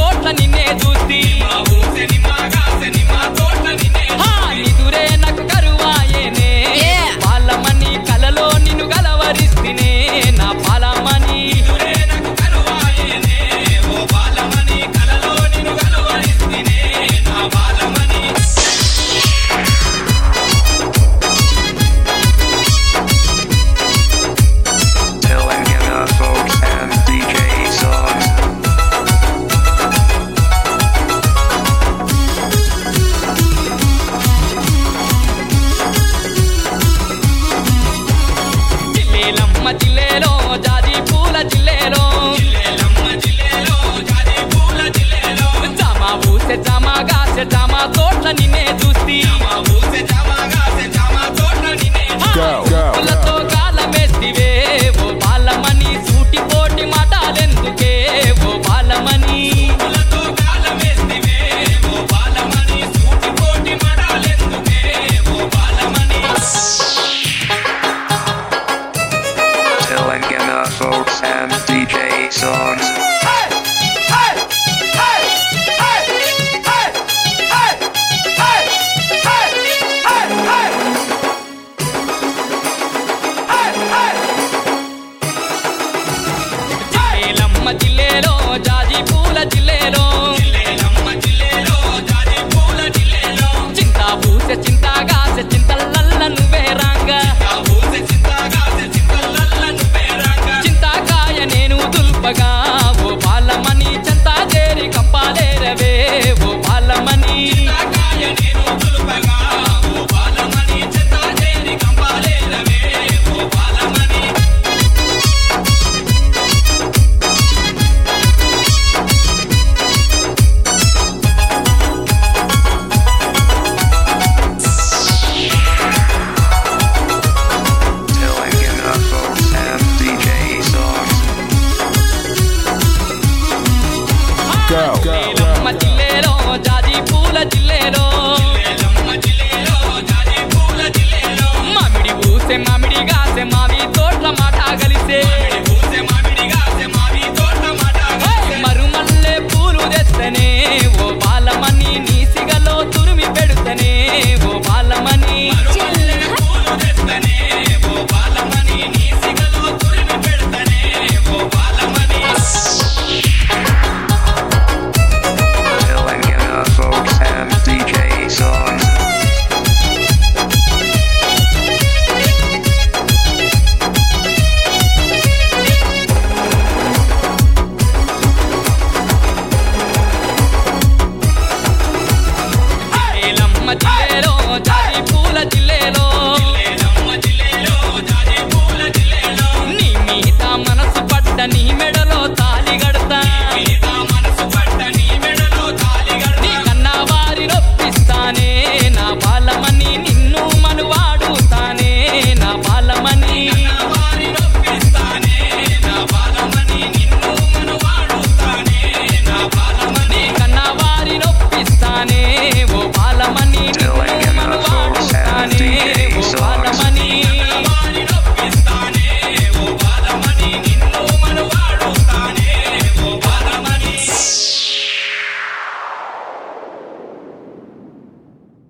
తోట నిన్నే చూస్తి నిదురే నాకు కరువాయేనే పాలమని కలలో నిన్ను గలవరిస్తినే నా పాలమని జిల్లేలో జాజి పూల జిల్లేలో జామా పూసే జామా గాసే జామా తోట్ల నిన్నే చూస్తి పూలతో గాలమేస్తివే ఓ బాలమని సూటి పోటి మాటలెందుకే ఓ Balamani Telangana folks and DJ songs. జిల్లేలో జాజి పూల జిల్లేలో చింతా పూసె చింతాగాసె చింతలల్ల నువ్వే రాంగా చింతాకాయ నేను దుల్పగా ఓ బాలమని చింతా చేరి కంపాలేరవే ఓ Balamani Telangana folks and DJ songs. జిల్లేలో జాజి పూల జిల్లేలో మామిడి పూసే మామిడి గాసే మావి తోట్ల మాట గలిసే మరుమల్లె పూలు తెస్తనే ఓ బాలమని నీ సిగలో తురిమి పెడుతనే ఓ Balamani Telangana folks and DJ songs. జిల్లేలో